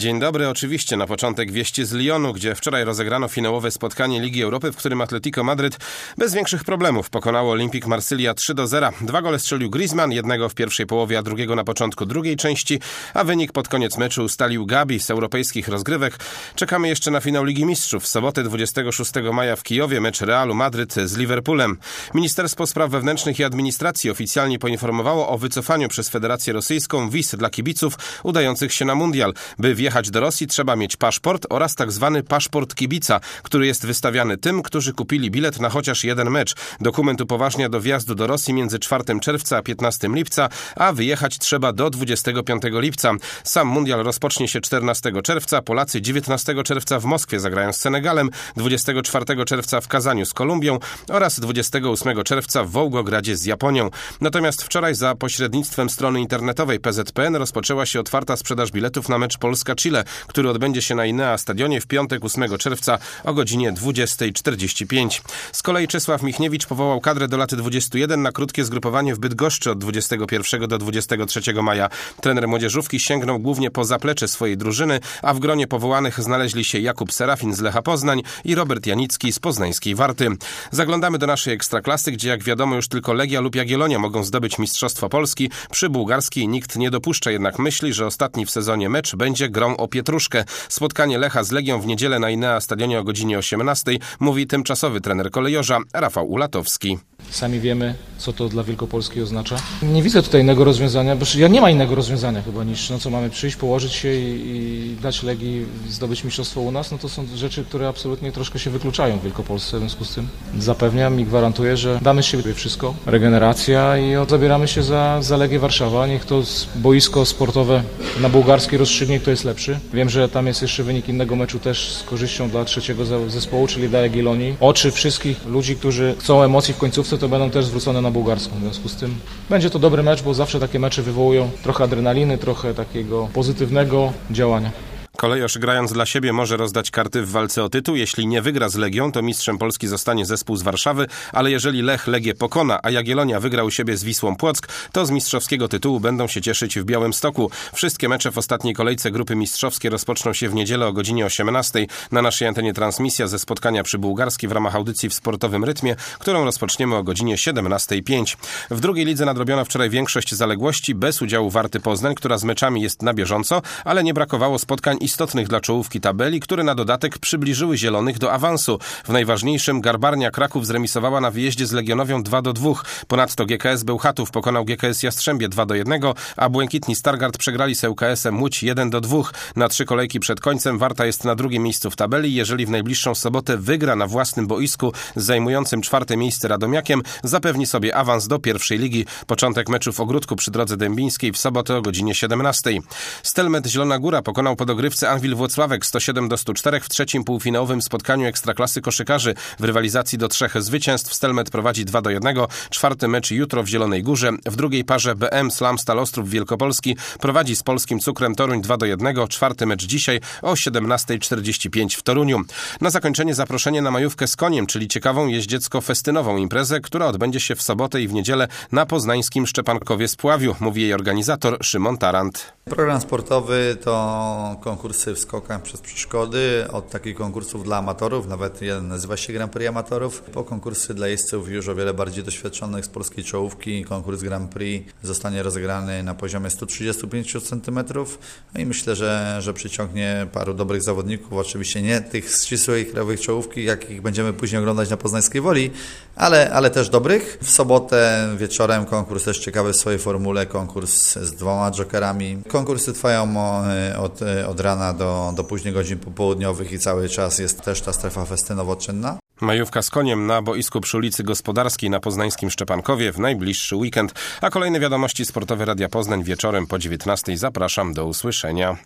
Dzień dobry, oczywiście na początek wieści z Lyonu, gdzie wczoraj rozegrano finałowe spotkanie Ligi Europy, w którym Atletico Madryt bez większych problemów pokonało Olympique Marsylia 3-0. 2 gole strzelił Griezmann, jednego w pierwszej połowie, a drugiego na początku drugiej części, a wynik pod koniec meczu ustalił Gabi z europejskich rozgrywek. Czekamy jeszcze na finał Ligi Mistrzów. W sobotę 26 maja w Kijowie mecz Realu Madryt z Liverpoolem. Ministerstwo Spraw Wewnętrznych i Administracji oficjalnie poinformowało o wycofaniu przez Federację Rosyjską wiz dla kibiców udających się na mundial. By wjechać do Rosji trzeba mieć paszport oraz tak zwany paszport kibica, który jest wystawiany tym, którzy kupili bilet na chociaż jeden mecz. Dokument upoważnia do wjazdu do Rosji między 4 czerwca a 15 lipca, a wyjechać trzeba do 25 lipca. Sam mundial rozpocznie się 14 czerwca. Polacy 19 czerwca w Moskwie zagrają z Senegalem, 24 czerwca w Kazaniu z Kolumbią oraz 28 czerwca w Wołgogradzie z Japonią. Natomiast wczoraj za pośrednictwem strony internetowej PZPN rozpoczęła się otwarta sprzedaż biletów na mecz Polska-Chile, który odbędzie się na Inea Stadionie w piątek 8 czerwca o godzinie 20:45. Z kolei Czesław Michniewicz powołał kadrę do lat 21 na krótkie zgrupowanie w Bydgoszczy od 21 do 23 maja. Trener młodzieżówki sięgnął głównie po zaplecze swojej drużyny, a w gronie powołanych znaleźli się Jakub Serafin z Lecha Poznań i Robert Janicki z poznańskiej Warty. Zaglądamy do naszej Ekstraklasy, gdzie jak wiadomo już tylko Legia lub Jagiellonia mogą zdobyć Mistrzostwo Polski. Przy bułgarskiej nikt nie dopuszcza jednak myśli, że ostatni w sezonie mecz będzie grą o pietruszkę. Spotkanie Lecha z Legią w niedzielę na Inea Stadionie o godzinie 18 mówi tymczasowy trener kolejorza Rafał Ulatowski. Sami wiemy, co to dla Wielkopolski oznacza. Nie widzę tutaj innego rozwiązania, bo nie ma innego rozwiązania chyba niż co mamy przyjść, położyć się i dać Legii zdobyć mistrzostwo u nas. No to są rzeczy, które absolutnie troszkę się wykluczają w Wielkopolsce. W związku z tym zapewniam i gwarantuję, że damy z siebie wszystko. Regeneracja i zabieramy się za Legię Warszawa. Niech to boisko sportowe na bułgarskiej rozstrzygnie, kto jest lepszy. Wiem, że tam jest jeszcze wynik innego meczu też z korzyścią dla trzeciego zespołu, czyli dla Jagiellonii. Oczy wszystkich ludzi, którzy chcą emocji w końcówce, to będą też zwrócone na bułgarską. W związku z tym będzie to dobry mecz, bo zawsze takie mecze wywołują trochę adrenaliny, trochę takiego pozytywnego działania. Kolejorz grając dla siebie może rozdać karty w walce o tytuł. Jeśli nie wygra z Legią, to mistrzem Polski zostanie zespół z Warszawy, ale jeżeli Lech Legię pokona, a Jagiellonia wygra u siebie z Wisłą Płock, to z mistrzowskiego tytułu będą się cieszyć w Białymstoku. Wszystkie mecze w ostatniej kolejce grupy mistrzowskiej rozpoczną się w niedzielę o godzinie 18. Na naszej antenie transmisja ze spotkania przy Bułgarskiej w ramach audycji w sportowym rytmie, którą rozpoczniemy o godzinie 17:05. W drugiej lidze nadrobiono wczoraj większość zaległości bez udziału Warty Poznań, która z meczami jest na bieżąco, ale nie brakowało spotkań istotnych dla czołówki tabeli, które na dodatek przybliżyły Zielonych do awansu. W najważniejszym Garbarnia Kraków zremisowała na wyjeździe z Legionowią 2-2. Ponadto GKS Bełchatów pokonał GKS Jastrzębie 2-1, a Błękitni Stargard przegrali z ŁKS-em Łódź 1-2. Na 3 kolejki przed końcem Warta jest na drugim miejscu w tabeli. Jeżeli w najbliższą sobotę wygra na własnym boisku z zajmującym 4 miejsce Radomiakiem, zapewni sobie awans do pierwszej ligi. Początek meczu w Ogródku przy Drodze Dębińskiej w sobotę o godzinie 17. Stelmet Zielona Góra pokonał po dogrywce Anwil Włocławek 107-104 w trzecim półfinałowym spotkaniu Ekstraklasy koszykarzy. W rywalizacji do 3 zwycięstw Stelmet prowadzi 2-1. 4. mecz jutro w Zielonej Górze. W drugiej parze BM Slam Stal Ostrów Wielkopolski prowadzi z Polskim Cukrem Toruń 2-1. 4. mecz dzisiaj o 17:45 w Toruniu. Na zakończenie zaproszenie na majówkę z koniem, czyli ciekawą jeździecko-festynową imprezę, która odbędzie się w sobotę i w niedzielę na poznańskim Szczepankowie Spławiu, mówi jej organizator Szymon Tarant. Program sportowy to konkursy w skokach przez przeszkody, od takich konkursów dla amatorów, nawet jeden nazywa się Grand Prix Amatorów, po konkursy dla jeźdźców już o wiele bardziej doświadczonych z polskiej czołówki. Konkurs Grand Prix zostanie rozegrany na poziomie 135 cm i myślę, że przyciągnie paru dobrych zawodników, oczywiście nie tych ścisłych krajowych czołówki, jakich będziemy później oglądać na Poznańskiej Woli, ale też dobrych. W sobotę wieczorem konkurs też ciekawy w swojej formule, konkurs z 2 jokerami. Konkursy trwają od rana do późnych godzin popołudniowych i cały czas jest też ta strefa festynowo-czynna. Majówka z koniem na boisku przy ulicy Gospodarskiej na poznańskim Szczepankowie w najbliższy weekend. A kolejne wiadomości sportowe Radia Poznań wieczorem po 19:00. Zapraszam, do usłyszenia.